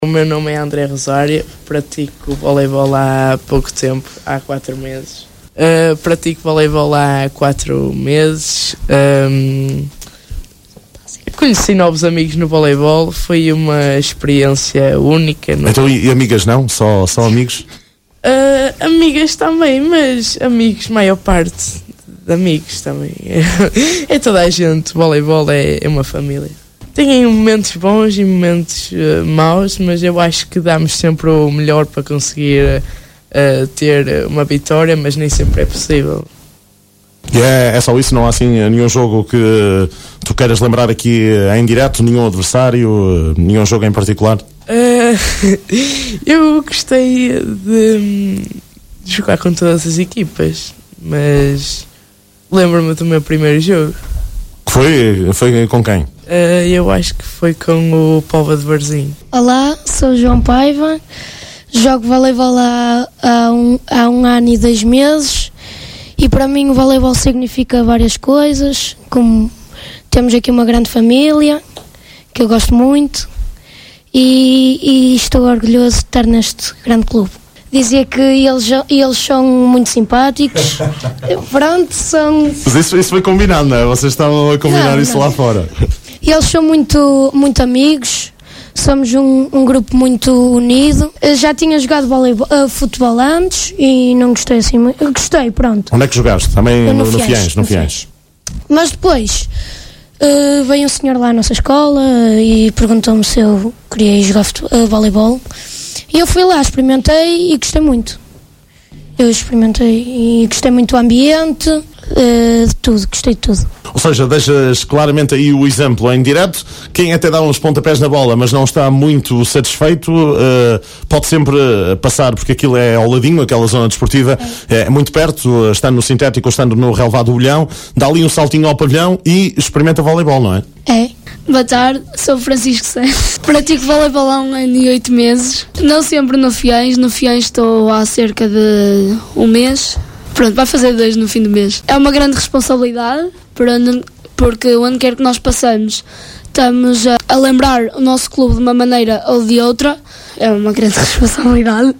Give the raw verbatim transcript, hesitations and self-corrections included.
O meu nome é André Rosário, pratico voleibol há pouco tempo, há quatro meses. Uh, pratico voleibol há quatro meses. Um, conheci novos amigos no voleibol, foi uma experiência única. No... Então, e, e amigas não? Só, só amigos? Uh, amigas também, mas amigos, maior parte de amigos também. É toda a gente, voleibol é, é uma família. Tem momentos bons e momentos uh, maus, mas eu acho que damos sempre o melhor para conseguir uh, ter uma vitória, mas nem sempre é possível. E é, é só isso? Não há assim nenhum jogo que tu queiras lembrar aqui em direto? Nenhum adversário? Nenhum jogo em particular? Uh, eu gostei de, de jogar com todas as equipas, mas lembro-me do meu primeiro jogo. Foi, foi com quem? Uh, eu acho que foi com o Póvoa de Varzim. Olá, sou o João Paiva, jogo voleibol há, há, um, há um ano e dois meses e para mim o voleibol significa várias coisas, como temos aqui uma grande família, que eu gosto muito e, e estou orgulhoso de estar neste grande clube. Dizia que eles, eles são muito simpáticos. Pronto, são... Mas isso, isso foi combinado, não é? Vocês estavam a combinar não, isso não. lá fora. Eles são muito, muito amigos. Somos um, um grupo muito unido. Eu já tinha jogado voleibol, uh, futebol antes e não gostei assim muito. Gostei, pronto. Onde é que jogaste? Também no, no, no Fiães? No Fiães. Mas depois uh, veio um senhor lá à nossa escola e perguntou-me se eu queria ir jogar futebol, uh, voleibol. E eu fui lá, experimentei e gostei muito. Eu experimentei e gostei muito do ambiente, uh, de tudo, gostei de tudo. Ou seja, deixas claramente aí o exemplo em direto. Quem até dá uns pontapés na bola, mas não está muito satisfeito, uh, pode sempre passar, porque aquilo é ao ladinho, aquela zona desportiva, é, é muito perto, estando no sintético ou estando no relevado do Bolhão, dá ali um saltinho ao pavilhão e experimenta voleibol, não é? É. Boa tarde, sou Francisco Santos. Pratico voleibol há um ano e oito meses. Não sempre no Fiães, no Fiães estou há cerca de um mês. Pronto, vai fazer dois no fim do mês. É uma grande responsabilidade, porque onde quer que nós passamos, estamos a, a lembrar o nosso clube de uma maneira ou de outra. É uma grande responsabilidade.